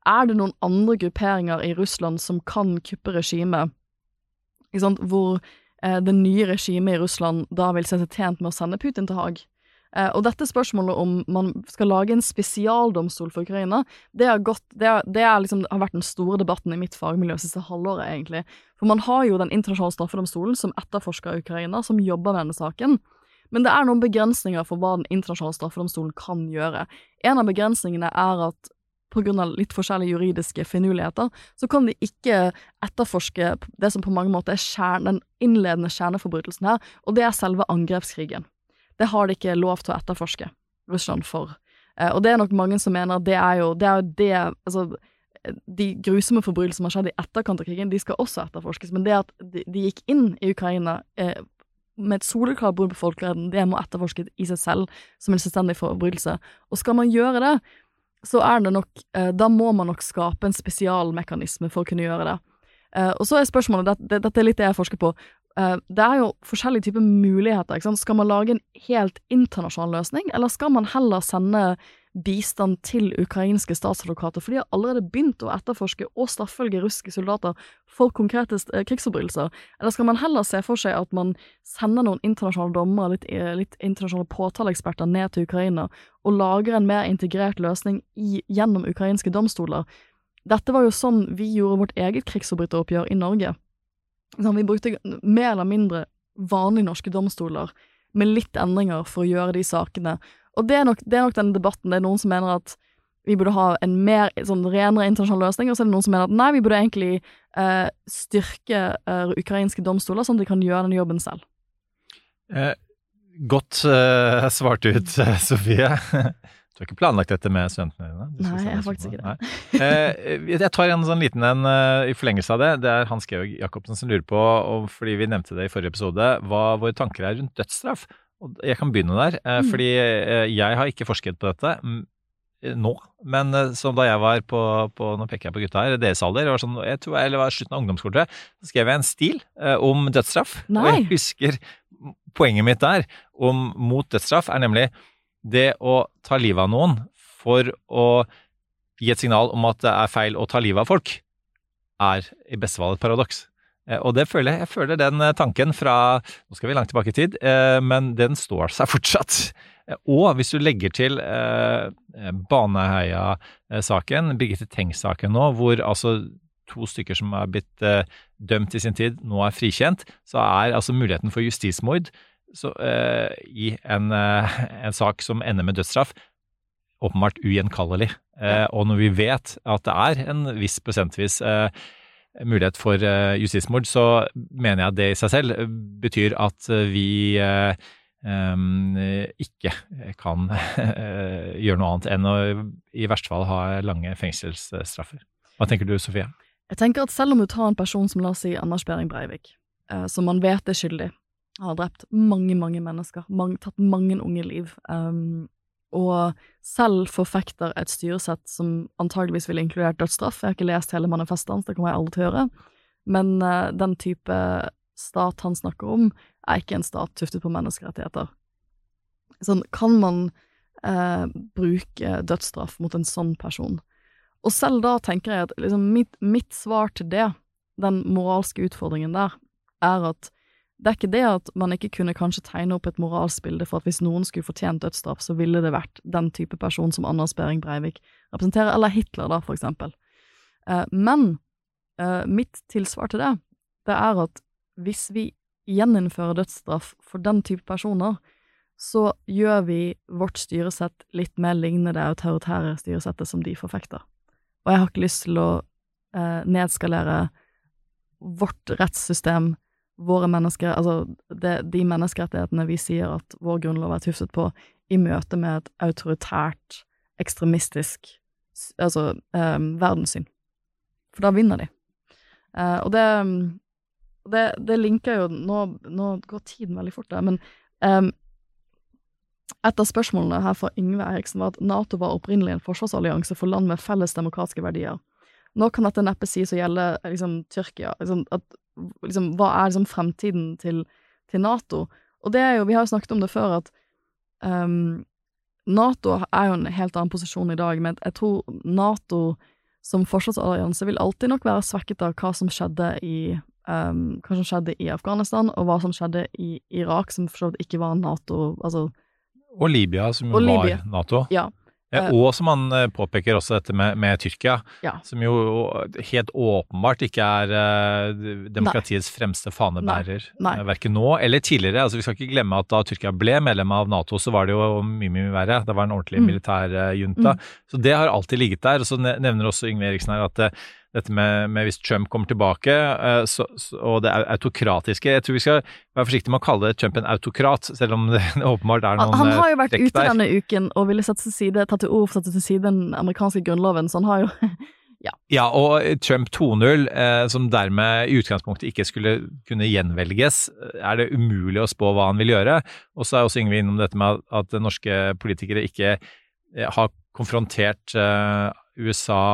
det noen andre grupperinger i Russland som kan kuppe regimet, ikke sant, hvor det nye regimet i Russland da vil se seg tjent med å sende Putin til Haag. Og dette spørsmålet om man skal lage en spesialdomstol for Ukraina, det har vært den store debatten i mitt fagmiljø siste halvåret egentlig. For man har jo den internasjonale straffedomstolen som etterforsker Ukraina, som jobber med denne saken. Men det noen begrensninger for hva den internasjonale straffedomstolen kan gjøre. En av begrensningene at på grunn av litt forskjellige juridiske finurligheter, så kan de ikke etterforske det som på mange måter den innledende kjerneforbrytelsen her, og det selve angrepskrigen. Det har de ikke lov til å etterforske Russland for. Og det nok mange som mener at altså, de grusomme forbrytelser som har skjedd i etterkant av krigen, de skal også etterforskes, men det at de gikk inn i Ukraina med et soleklart brudd på folkeretten, det må etterforskes i seg selv som en selvstendig forbrytelse. Og skal man gjøre det, så det nok, da må man nok skape en spesialmekanisme for å kunne gjøre det. Og så spørsmålet, dette litt det jeg forsker på, det jo forskjellige typer muligheter, ikke sant? Skal man lage en helt internasjonal løsning, eller skal man heller sende bistand til ukrainske statsadvokater, for de har allerede begynt å etterforske og straffølge russiske soldater for konkrete krigsforbrytelser, eller skal man heller se for seg at man sender noen internasjonale dommer, litt internasjonale påtaleeksperter ned til Ukraina, og lager en mer integrert løsning gjennom ukrainske domstoler? Dette var jo sånn vi gjorde vårt eget krigsforbryteroppgjør i Norge. Vi brukte mer eller mindre vanlige norske domstoler med litt endringer for å gjøre de sakene. Og det nok den debatten. Det noen som mener at vi burde ha en mer sånn renere internasjonal løsning, og så det noen som mener at nei, vi burde egentlig styrke ukrainske domstoler sånn at de kan gjøre den jobben selv. Godt svart ut, Sofie. Du har ikke planlagt dette med studentene dine? Nei, jeg har faktisk ikke det. Jeg tar en sånn liten i forlengelse av det. Det Hans Georg Jacobsen som lurer på, og fordi vi nevnte det i forrige episode, hva våre tanker rundt dødsstraff. Og jeg kan begynne der, fordi jeg har ikke forsket på dette nå, men som da jeg var nå peker jeg på gutta her, deres alder, det var sånn, jeg tror det var slutten av ungdomskortet, så skrev jeg en stil om dødsstraff. Nei. Og jeg husker poenget mitt der mot dødsstraff nemlig det å ta livet av noen for å gi et signal om at det feil å ta livet av folk i beste fall et paradoks. Og det jeg føler den tanken fra, nå skal vi langt tilbake i tid, men den står seg fortsatt. Og hvis du legger til Baneheia-saken, Birgitte Tengs-saken nå, hvor altså 2 stykker som blitt dømt i sin tid, nå frikjent, så altså muligheten for justismord så, i en sak som ender med dødsstraff åpenbart ugjenkallelig. Og når vi vet at det en viss prosentvis mulighet for justismord, så mener jeg at det i seg selv betyr at vi ikke kan gjøre noe annet enn å i verste fall ha lange fengselsstraffer. Hva tenker du, Sofie? Jeg tenker at selv om du tar en person som la oss si Anders Behring Breivik, som man vet skyldig, har drept mange mennesker, tatt mange unge liv, og selv forfekter et styresett som antageligvis ville inkludert dødsstraff. Jeg har ikke lest hele manifestet hans, det kommer jeg aldri til å høre, men den type stat han snakker om ikke en stat tuftet på menneskerettigheter. Sånn, kan man bruke dødsstraff mot en sånn person? Og selv da tenker jeg at liksom, mitt svar til det, den moralske utfordringen der, at det ikke det at man ikke kunne kanskje tegne opp et moralsbilde for at hvis noen skulle fortjent dødsstraff, så ville det vært den type person som Anders Behring Breivik representerer, eller Hitler da, for eksempel. Men mitt tilsvar til det at hvis vi gjeninnfører dødsstraff for den type personer, så gjør vi vårt styresett litt mer lignende det autoritære styresettet som de forfekter. Og jeg har ikke lyst til å nedskalere vårt rettssystem, våre mennesker, altså de menneskerettighetene vi sier at vår grunnlov tuftet på, i møte med et autoritært, ekstremistisk verdenssyn. For da vinner de. Og det linker jo, nå går tiden veldig fort der, men et av spørsmålene her fra Yngve Eriksen var at NATO var opprinnelig en forsvarsallianse for land med felles demokratiske verdier. Nå kan dette neppe sies å gjelde liksom, Tyrkia, hva liksom, fremtiden til NATO? Og det jo, vi har jo snakket om det før, at NATO jo en helt annen posisjon i dag, men jeg tror NATO som forsvarsallianse vil alltid nok være svekket av hva som skjedde i Afghanistan, og hva som skjedde i Irak, som for så vidt ikke var NATO, altså... Og Libya, som jo var NATO. Ja. Og som han påpeker også dette med Tyrkia, som jo helt åpenbart ikke demokratiets fremste fanebærer, hverken nå eller tidligere. Altså, vi skal ikke glemme at da Tyrkia ble medlem av NATO, så var det jo mye verre. Det var en ordentlig militær junta. Så det har alltid ligget der. Og så nevner også Yngve Eriksen her at dette med hvis Trump kommer tilbake, og det autokratiske, jeg tror vi skal være forsiktige med å kalle Trump en autokrat, selv om det åpenbart noen trekk der. Han har jo vært ute denne uken og ville tatt til side den amerikanske grunnloven, så han har jo... Ja, og Trump 2.0, som dermed i utgangspunktet ikke skulle kunne gjenvelges, det umulig å spå hva han vil gjøre. Og så også Yngve innom dette med at norske politikere ikke har konfrontert USA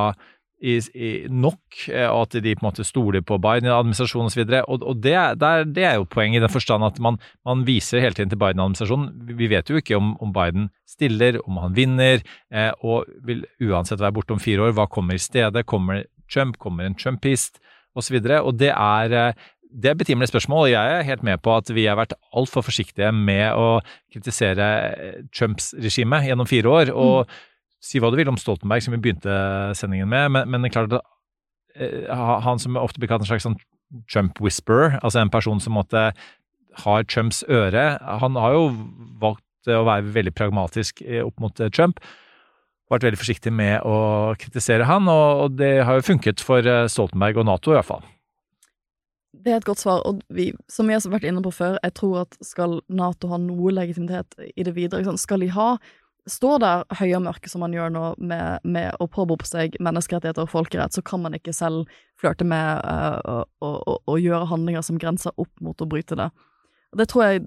nok, og at de på en måte stoler på Biden-administrasjonen og så videre, og det jo poenget i den forstand at man viser hele tiden til Biden-administrasjonen. Vi vet jo ikke om Biden stiller, om han vinner, og vil uansett være borte om 4 år. Hva kommer i stedet? Kommer Trump? Kommer en Trumpist? Og så videre, og det betimelige spørsmål, og jeg helt med på at vi har vært alt for forsiktige med å kritisere Trumps regime gjennom 4 år, og si hva du vil om Stoltenberg, som vi begynte sendingen med, men det klart at han som ofte blir kalt en slags sånn Trump-whisperer, altså en person som har Trumps øre, han har jo valgt å være veldig pragmatisk opp mot Trump, vært veldig forsiktig med å kritisere han, og det har jo funket for Stoltenberg og NATO i hvert fall. Det et godt svar, og som vi har vært inne på før, jeg tror at skal NATO ha noe legitimitet i det videre, skal de står der høye og mørke som man gjør nå med å påberope seg menneskerettigheter og folkerett, så kan man ikke selv flørte med å gjøre handlinger som grenser opp mot å bryte det. Og det tror jeg,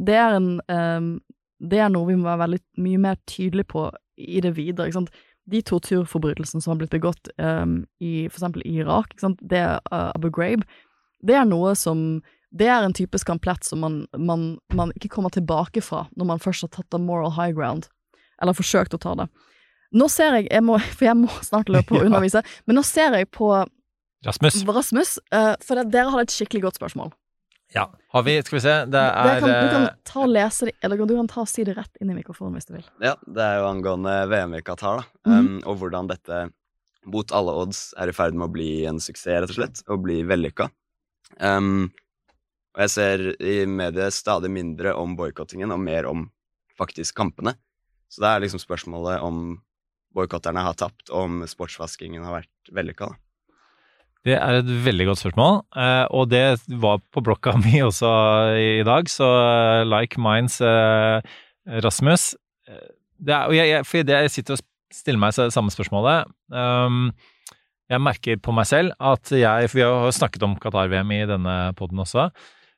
det noe vi må være veldig mye mer tydelig på i det videre, ikke sant? De torturforbrytelsene som har blitt begått for eksempel i Irak, ikke sant? Det Abu Ghraib, det noe som det en type skamplett som man ikke kommer tilbake fra når man først har tatt the moral high ground, eller forsøkt å ta det. Nå ser jeg må snart løpe og undervise, men nå ser jeg på Rasmus, for dere har et skikkelig godt spørsmål. Ja, skal vi se, du kan ta og lese det, eller du kan ta og si det rett inn i mikrofonen hvis du vil. Ja, det jo angående VM i Qatar da, og hvordan dette mot alle odds i ferd med å bli en suksess, rett og slett, og bli vellykket. Og jeg ser i mediet stadig mindre om boykottingen og mer om faktisk kampene. Så det liksom spørsmålet om boykotterne har tapt, og om sportsvaskingen har vært vellykket da. Det et veldig godt spørsmål, og det var på blokka mi også i dag, så like minds, Rasmus. For jeg sitter og stiller meg samme spørsmålet. Jeg merker på meg selv at for vi har snakket om Qatar-VM i denne podden også,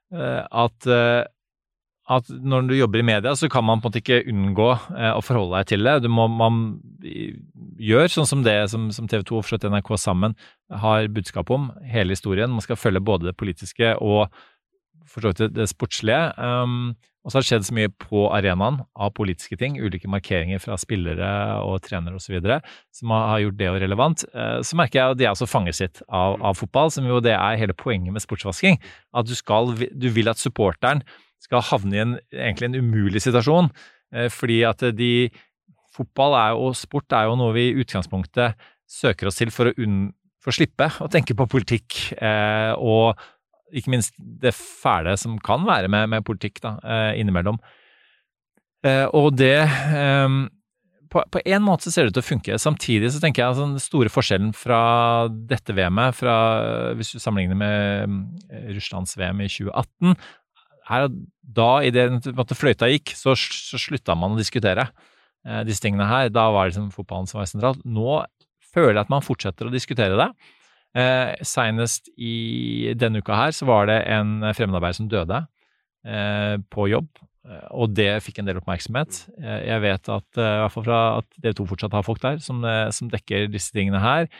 at når du jobber i media, så kan man på en måte ikke unngå å forholde deg til det. Man gjør sånn som det som TV 2 og forstått NRK sammen har budskap om, hele historien. Man skal følge både det politiske og forstått det sportslige. Og så har det skjedd så mye på arenaen av politiske ting, ulike markeringer fra spillere og trenere og så videre, som har gjort det relevant. Så merker jeg at det også fanger sitt av fotball, som jo det hele poenget med sportsvasking. At du vil at supporteren skal havne i egentlig en umulig situasjon, fordi at fotball og sport jo noe vi i utgangspunktet søker oss til for å slippe å tenke på politikk, og ikke minst det fæle som kan være med politikk da, innimellom. Og det, på en måte så ser det ut til å funke. Samtidig så tenker jeg at den store forskjellen fra dette VM-et, hvis du sammenligner med Russlands VM i 2018, da i det fløyta gikk, så slutta man å diskutere disse tingene her. Da var det fotballen som var sentralt. Nå føler jeg at man fortsetter å diskutere det. Senest i denne uka her så var det en fremmedarbeider som døde på jobb, og det fikk en del oppmerksomhet. Jeg vet at, i hvert fall fra at TV2 fortsatt har folk der som dekker disse tingene her.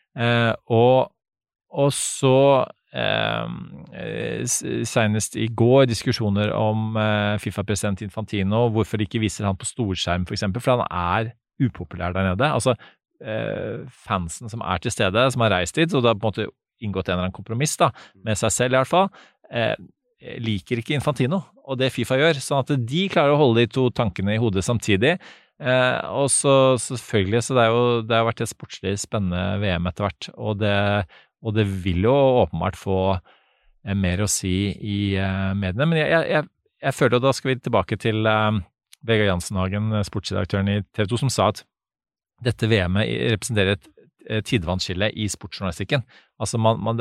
Og så senest i går diskusjoner om FIFA-president Infantino, hvorfor de ikke viser han på storskjerm for eksempel, for han upopulær der nede. Altså, fansen som til stede, som har reist dit, og da på en måte inngått en eller annen kompromiss da, med seg selv i hvert fall, liker ikke Infantino, og det FIFA gjør, sånn at de klarer å holde de to tankene i hodet samtidig, og så selvfølgelig, så det har vært et sportslig spennende VM etter hvert, og det vil jo åpenbart få mer å si i mediene, men jeg føler, og da skal vi tilbake til Vegard Jansenhagen, sportsredaktøren i TV 2, som sa at dette VM-et representerer et tidevannsskille i sportsjournalistikken. Altså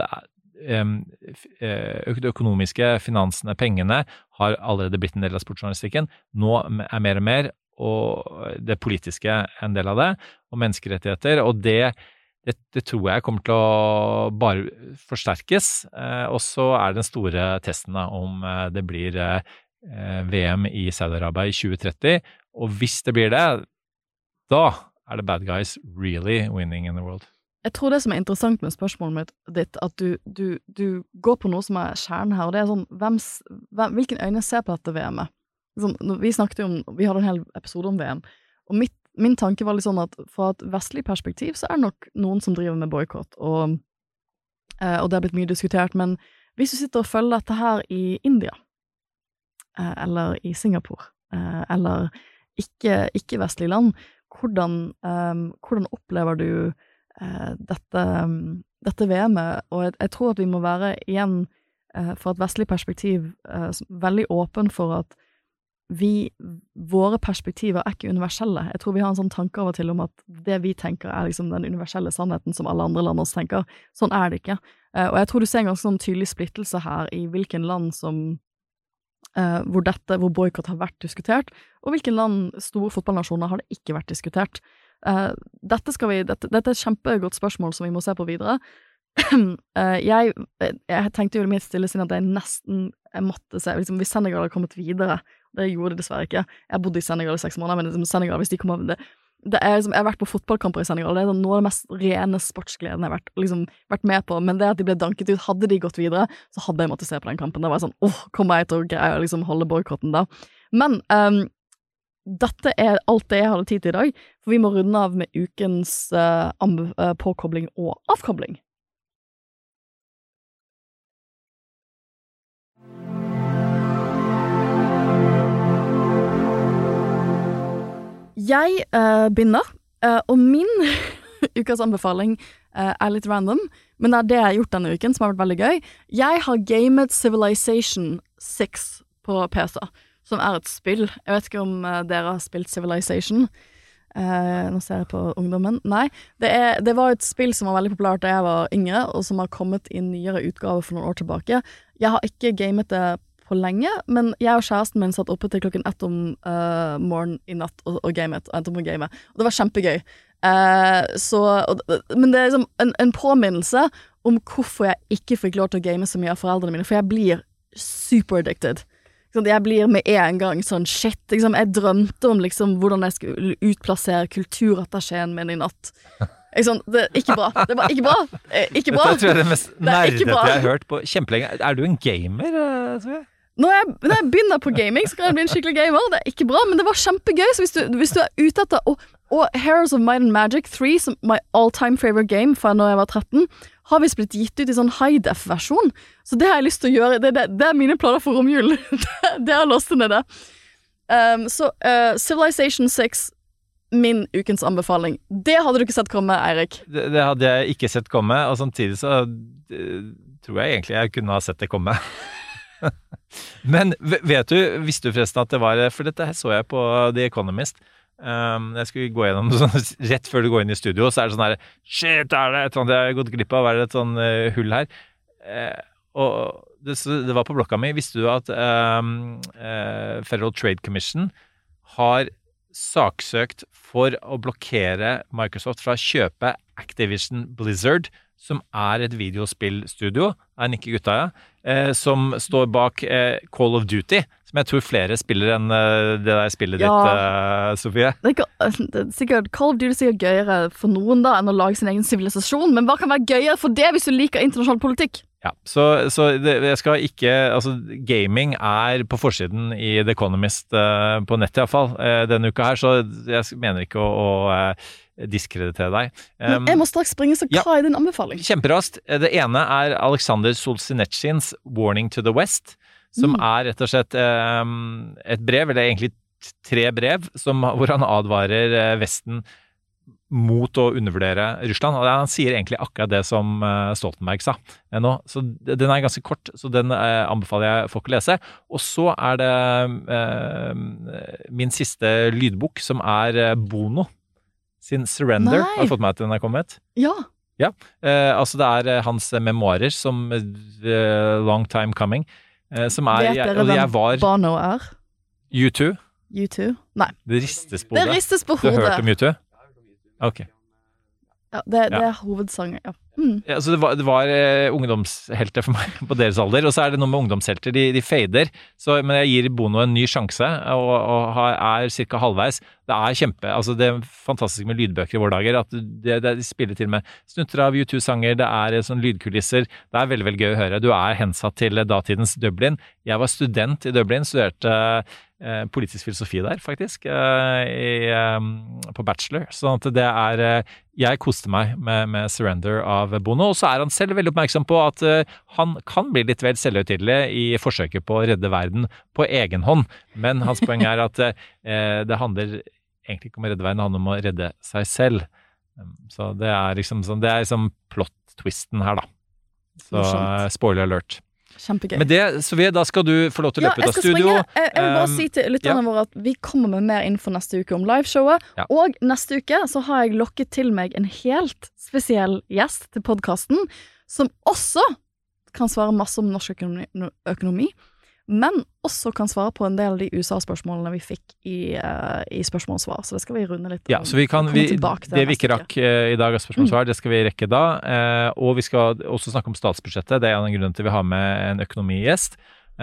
det økonomiske, finansene, pengene har allerede blitt en del av sportsjournalistikken. Nå mer og mer, og det politiske en del av det, og menneskerettigheter, og det tror jeg kommer til å bare forsterkes, og så den store testen da, om det blir VM i Saudi-Arabia i 2030, og hvis det blir det, da the bad guys really winning in the world. Jeg tror det som interessant med spørsmålet ditt, at du går på noe som kjernen her, og det sånn, hvilken øyne ser på dette VM-et? Sånn, vi snakket jo vi hadde en hel episode om VM, og min tanke var litt sånn at fra et vestlig perspektiv så det nok noen som driver med boykott, og det har blitt mye diskutert, men hvis du sitter og følger dette her i India, eller i Singapore, eller ikke vestlige land, hvordan opplever du dette VM-et, og jeg tror at vi må være igjen fra et vestlig perspektiv veldig åpen for at våre perspektiver ikke universelle. Jeg tror vi har en sånn tanke av og til om at det vi tenker liksom den universelle sannheten som alle andre land også tenker. Sånn det ikke. Og jeg tror du ser en ganske sånn tydelig splittelse her i hvilken land som hvor boykott har vært diskutert, og hvilken land store fotballnasjoner har det ikke vært diskutert. Dette er et kjempegodt spørsmål som vi må se på videre. Jeg tenkte jo det mitt stille siden at jeg måtte se, liksom, hvis Senegal hadde kommet videre, det gjorde de dessverre ikke. Jeg bodde i Senegal i 6 måneder, men liksom, Senegal, hvis de kommer liksom, jeg har vært på fotballkamper i Senegal, det noe av det mest rene sportsgleden jeg har vært med på, men det at de ble danket ut, hadde de gått videre, så hadde jeg måttet se på den kampen. Det var sånn, kommer jeg til å greie å liksom holde boykotten da? Men dette alt det jeg hadde tid til i dag, for vi må runde av med ukens påkobling og avkobling. Jeg begynner, og min ukas anbefaling litt random, men det jeg har gjort denne uken som har vært veldig gøy. Jeg har gamet Civilization 6 på PC, som et spill. Jeg vet ikke om dere har spilt Civilization. Nå ser jeg på ungdommen. Nei, det var et spill som var veldig populært da jeg var yngre, og som har kommet i nyere utgave for noen år tilbake. Jeg har ikke gamet det på lenge, men jeg og kjæresten min satt oppe til 1:00 om morgen i natt og gamet, og endte om å game. Og det var kjempegøy. Men det liksom en påminnelse om hvorfor jeg ikke fikk lov til å game så mye av foreldrene mine, for jeg blir super addicted. Jeg blir med en gang sånn, shit, liksom, jeg drømte om liksom, hvordan jeg skulle utplassere kulturattacheen min i natt. Det ikke bra. Det var ikke bra. Ikke bra. Dette tror jeg det mest nerdete jeg har hørt på kjempelenge. Du en gamer, Sofie? Når jeg begynner på gaming, så kan jeg bli en skikkelig gamer. Det ikke bra, men det var kjempegøy. Så hvis du ute etter og Heroes of Might and Magic 3, som my all-time favorite game fra når jeg var 13, har vi blitt gitt ut i sånn high-def-versjon. Så det har jeg lyst til å gjøre. Det mine planer for romjul. Det har låst ned det. Civilization 6, min ukens anbefaling. Det hadde du ikke sett komme, Eirik. Det hadde jeg ikke sett komme, og samtidig så tror jeg egentlig jeg kunne ha sett det komme. Men visste du forresten at det var, for dette her så jeg på The Economist, jeg skulle gå gjennom sånn, rett før du går inn i studio, så det sånn her, shit, det et sånt jeg har gått glipp av, det et sånn hull her, og det var på blokka mi. Visste du at Federal Trade Commission har saksøkt for å blokkere Microsoft fra å kjøpe Activision Blizzard, som et videospillstudio, Nikke Gutta, som står bak Call of Duty, som jeg tror flere spiller enn det der spillet ditt, Sofie. Det sikkert, Call of Duty er sikkert gøyere for noen da, enn å lage sin egen sivilisasjon, men hva kan være gøyere for det hvis du liker internasjonal politikk? Ja, så jeg skal ikke, altså gaming på forsiden i The Economist på nettet I hvert fall denne uka her, så jeg mener ikke å diskreditere deg. Men jeg må straks springe, så hva din anbefaling? Kjemperast. Det ene Alexander Solzhenitsyns Warning to the West, som rett og slett et brev, eller egentlig 3 brev, hvor han advarer Vesten mot å undervurdere Russland, og han sier egentlig akkurat det som Stoltenberg sa nå, så den ganske kort, så den anbefaler jeg folk å lese, og så det min siste lydbok, som Bono sin Surrender. Har du fått med at den kommet? Ja. Ja, altså det hans memoarer som Long Time Coming, som Vet dere hvem Bono U2? U2? Nei. Det ristes på hodet. Det ristes på hodet. Du har hørt om U2? Ok. Ja, det hovedsangen, ja. Ja, så det var ungdomshelter for meg på deres alder, og så det noe med ungdomshelter, de fader, men jeg gir Bono en ny sjanse, og cirka halvveis. Det kjempe, altså det fantastiske med lydbøker I våre dager, at de spiller til med snutter av U2-sanger, det sånn lydkulisser, det veldig, veldig gøy å høre. Du hensatt til datidens Dublin. Jeg var student I Dublin, studerte politisk filosofi der, faktisk, på bachelor, sånn at det jeg koste meg med Surrender av Bono, og så han selv veldig oppmerksom på at han kan bli litt vel selvhøytidelig I forsøket på å redde verden på egen hånd, men hans poeng at det handler egentlig ikke om å redde verden, det handler om å redde seg selv. Så det liksom sånn, det liksom plot-twisten her da. Så spoiler alert. Kjempegøy. Men da skal du få lov til å løpe ut av studio. Jeg vil bare si til lytterne våre at vi kommer med mer info neste uke om liveshowet, og neste uke så har jeg lokket til meg en helt spesiell gjest til podcasten, som også kan svare masse om norsk økonomi, men også kan svare på en del av de USA-spørsmålene vi fikk I spørsmål og svar, så det skal vi runde litt. Ja, så det vi ikke rakk I dag av spørsmål og svar, det skal vi rekke da, og vi skal også snakke om statsbudsjettet, det en av grunnene til vi har med en økonomigjest,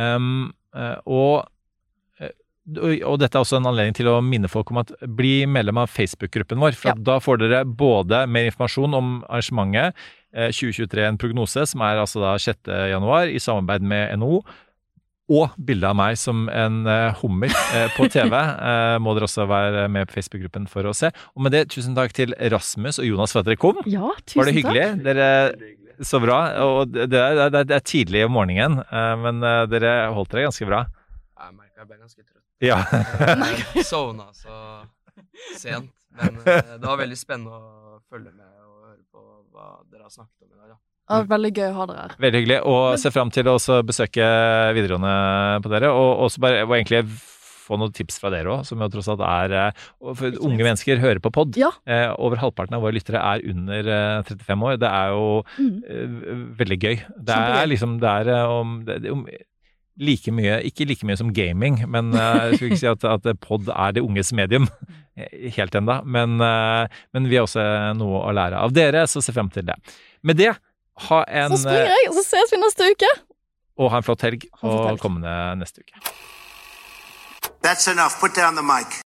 og dette også en anledning til å minne folk om at bli medlem av Facebook-gruppen vår, for da får dere både mer informasjon om arrangementet 2023, en prognose, som altså da 6. januar, I samarbeid med NHO, og bildet av meg som en hummer på TV må dere også være med på Facebook-gruppen for å se. Og med det, tusen takk til Rasmus og Jonas for at dere kom. Ja, tusen takk. Var det hyggelig? Dere, så bra. Og det tidlig om morgenen, men dere holdt dere ganske bra. Jeg merket jeg ble ganske trøtt. Ja. Jeg sovna så sent, men det var veldig spennende å følge med og høre på hva dere har snakket om I dag. Veldig gøy å ha dere her. Veldig hyggelig, og se frem til å også besøke videregående på dere, og også bare egentlig få noen tips fra dere også, som jo tross alt for unge mennesker hører på podd. Over halvparten av våre lyttere under 35 år. Det jo veldig gøy. Det liksom, det om like mye, ikke like mye som gaming, men jeg skulle ikke si at podd det unges medium, helt enda, men vi har også noe å lære av dere, så se frem til det. Med det, så springer jeg, og så ses vi neste uke. Og ha en flott helg, og kommende neste uke. That's enough. Put down the mic.